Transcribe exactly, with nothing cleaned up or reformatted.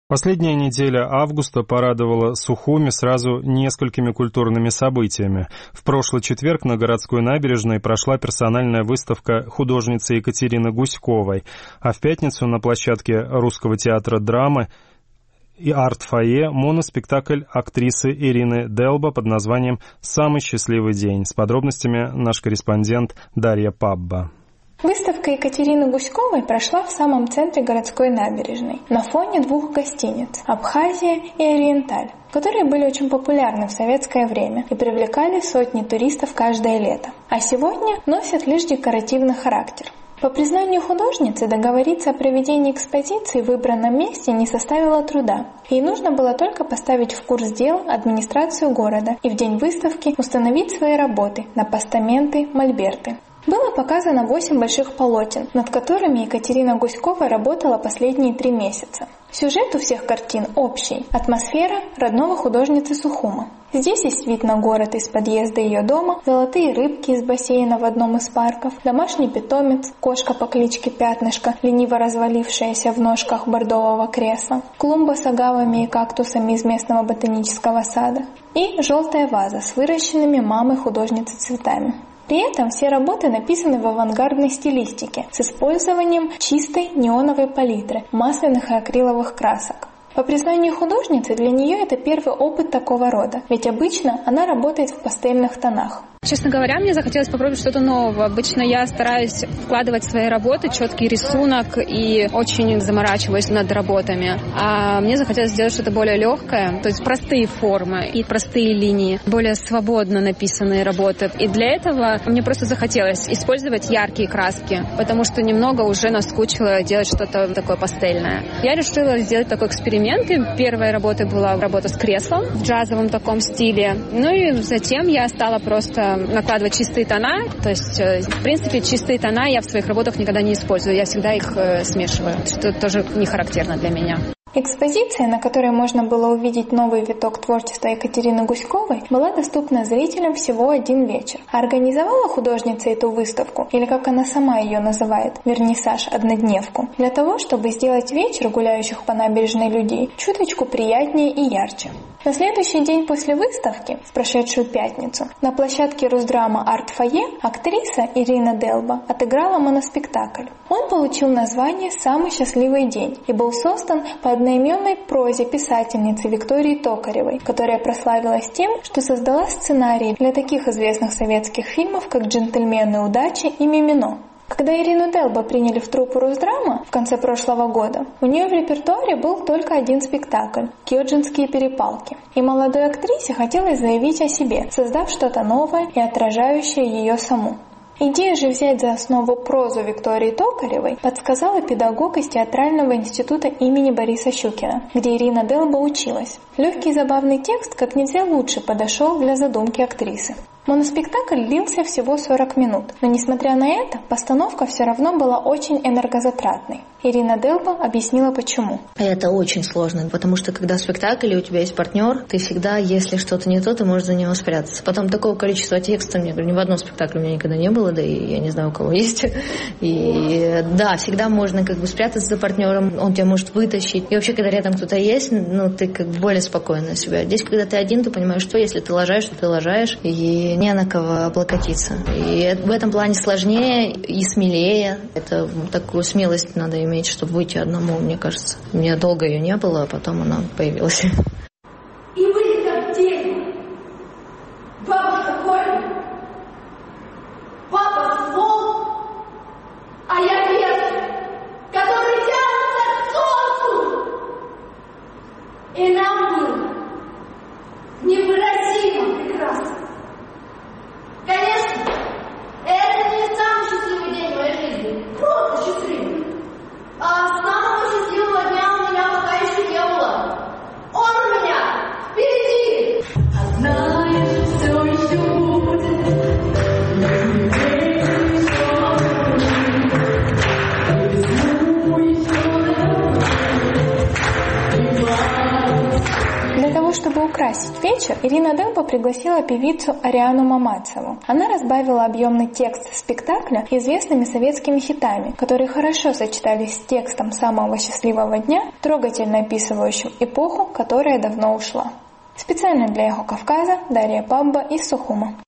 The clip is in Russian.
Последняя неделя августа порадовала Сухуми сразу несколькими культурными событиями. В прошлый четверг на городской набережной прошла персональная выставка художницы Екатерины Гуськовой, а в пятницу на площадке Русского театра драмы и арт-фойе моноспектакль актрисы Ирины Делба под названием «Самый счастливый день». С подробностями наш корреспондент Дарья Пабба. Выставка Екатерины Гуськовой прошла в самом центре городской набережной, на фоне двух гостиниц «Абхазия» и «Ориенталь», которые были очень популярны в советское время и привлекали сотни туристов каждое лето, а сегодня носят лишь декоративный характер. По признанию художницы, договориться о проведении экспозиции в выбранном месте не составило труда. Ей нужно было только поставить в курс дел администрацию города и в день выставки установить свои работы на постаменты, мольберты. Было показано восемь больших полотен, над которыми Екатерина Гуськова работала последние три месяца. Сюжет у всех картин общий – атмосфера родного художницы Сухума. Здесь есть вид на город из подъезда ее дома, золотые рыбки из бассейна в одном из парков, домашний питомец, кошка по кличке Пятнышко, лениво развалившаяся в ножках бордового кресла, клумба с агавами и кактусами из местного ботанического сада и желтая ваза с выращенными мамой художницы цветами. При этом все работы написаны в авангардной стилистике с использованием чистой неоновой палитры, масляных и акриловых красок. По признанию художницы, для нее это первый опыт такого рода, ведь обычно она работает в пастельных тонах. Честно говоря, мне захотелось попробовать что-то нового. Обычно я стараюсь вкладывать в свои работы четкий рисунок и очень заморачиваюсь над работами. А мне захотелось сделать что-то более легкое, то есть простые формы и простые линии, более свободно написанные работы. И для этого мне просто захотелось использовать яркие краски, потому что немного уже наскучило делать что-то такое пастельное. Я решила сделать такой эксперимент. Первой работой была работа с креслом в джазовом таком стиле. Ну и затем я стала просто накладывать чистые тона. То есть, в принципе, чистые тона я в своих работах никогда не использую. Я всегда их э, смешиваю, что тоже не характерно для меня. Экспозиция, на которой можно было увидеть новый виток творчества Екатерины Гуськовой, была доступна зрителям всего один вечер. А организовала художница эту выставку, или как она сама ее называет, вернисаж-однодневку, для того, чтобы сделать вечер гуляющих по набережной людей чуточку приятнее и ярче. На следующий день после выставки, в прошедшую пятницу, на площадке Русдрама арт-фойе актриса Ирина Делба отыграла моноспектакль. Он получил название «Самый счастливый день» и был создан по одноименной прозе писательницы Виктории Токаревой, которая прославилась тем, что создала сценарии для таких известных советских фильмов, как «Джентльмены удачи» и «Мимино». Когда Ирину Делба приняли в труппу Русдрама в конце прошлого года, у нее в репертуаре был только один спектакль – «Кёджинские перепалки». И молодой актрисе хотелось заявить о себе, создав что-то новое и отражающее ее саму. Идея же взять за основу прозу Виктории Токаревой подсказала педагог из театрального института имени Бориса Щукина, где Ирина Делба училась. Легкий и забавный текст как нельзя лучше подошел для задумки актрисы. Моноспектакль длился всего сорок минут, но несмотря на это, постановка все равно была очень энергозатратной. Ирина Делба объяснила, почему. Это очень сложно, потому что когда спектакль, и у тебя есть партнер, ты всегда, если что-то не то, ты можешь за него спрятаться. Потом такого количества текста, мне говорю, ни в одном спектакле у меня никогда не было, да и я не знаю, у кого есть. И да, всегда можно как бы спрятаться за партнером, он тебя может вытащить. И вообще, когда рядом кто-то есть, ну, ты как бы более спокойно себя. Здесь, когда ты один, ты понимаешь, что если ты лажаешь, то ты лажаешь, и не на кого облокотиться. И в этом плане сложнее и смелее. Это такую смелость надо иметь, чтобы выйти одному, мне кажется. У меня долго ее не было, а потом она появилась. И были как дети. Бабушка Коля, папа ствол, а я ветки, которые тянутся к солнцу. И нам было невыразимо прекрасно. Конечно, это не самый счастливый день в моей жизни, просто счастливый. А самого счастливого дня у меня пока еще не было. Он Для того, чтобы украсить вечер, Ирина Демпо пригласила певицу Ариану Мамацеву. Она разбавила объемный текст спектакля известными советскими хитами, которые хорошо сочетались с текстом самого счастливого дня, трогательно описывающим эпоху, которая давно ушла. Специально для «Эхо Кавказа» Дарья Пабба из Сухума.